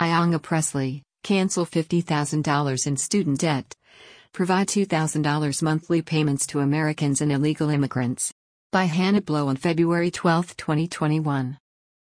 Ayanna Pressley, cancel $50,000 in student debt. Provide $2,000 monthly payments to Americans and illegal immigrants. By Hannah Blow on February 12, 2021.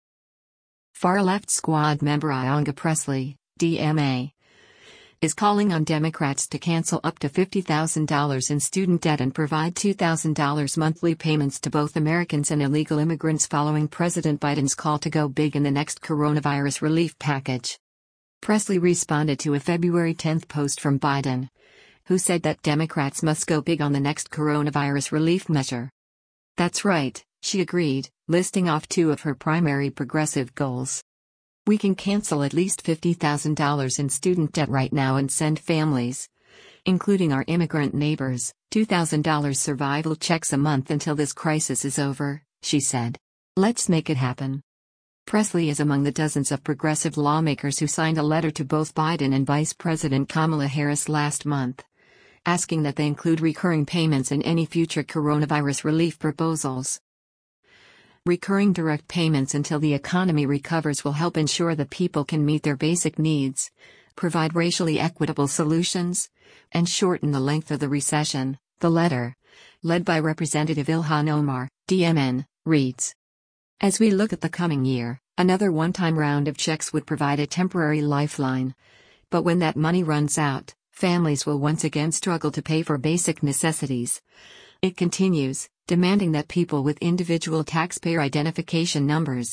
Far-left squad member Ayanna Pressley, DMA, is calling on Democrats to cancel up to $50,000 in student debt and provide $2,000 monthly payments to both Americans and illegal immigrants following President Biden's call to go big in the next coronavirus relief package. Pressley responded to a February 10 post from Biden, who said that Democrats must go big on the next coronavirus relief measure. That's right, she agreed, listing off two of her primary progressive goals. We can cancel at least $50,000 in student debt right now and send families, including our immigrant neighbors, $2,000 survival checks a month until this crisis is over, she said. Let's make it happen. Pressley is among the dozens of progressive lawmakers who signed a letter to both Biden and Vice President Kamala Harris last month, asking that they include recurring payments in any future coronavirus relief proposals. Recurring direct payments until the economy recovers will help ensure that people can meet their basic needs, provide racially equitable solutions, and shorten the length of the recession, the letter, led by Representative Ilhan Omar, DMN, reads. As we look at the coming year, another one-time round of checks would provide a temporary lifeline. But when that money runs out, families will once again struggle to pay for basic necessities. It continues, demanding that people with individual taxpayer identification numbers,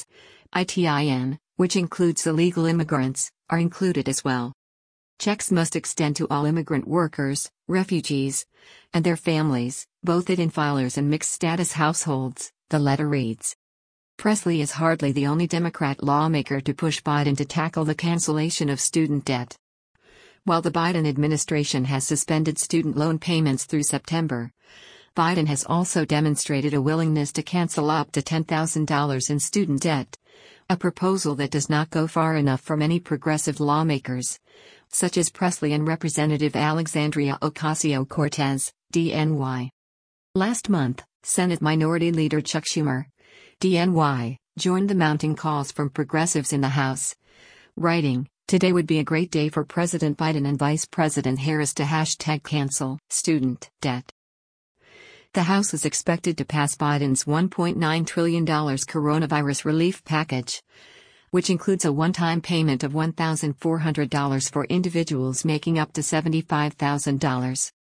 ITIN, which includes illegal immigrants, are included as well. Checks must extend to all immigrant workers, refugees, and their families, both ITIN filers and mixed-status households, the letter reads. Pressley is hardly the only Democrat lawmaker to push Biden to tackle the cancellation of student debt. While the Biden administration has suspended student loan payments through September, Biden has also demonstrated a willingness to cancel up to $10,000 in student debt, a proposal that does not go far enough for many progressive lawmakers, such as Pressley and Representative Alexandria Ocasio-Cortez, DNY. Last month, Senate Minority Leader Chuck Schumer, DNY, joined the mounting calls from progressives in the House, writing, "Today would be a great day for President Biden and Vice President Harris to #cancel student debt." The House is expected to pass Biden's $1.9 trillion coronavirus relief package, which includes a one-time payment of $1,400 for individuals making up to $75,000.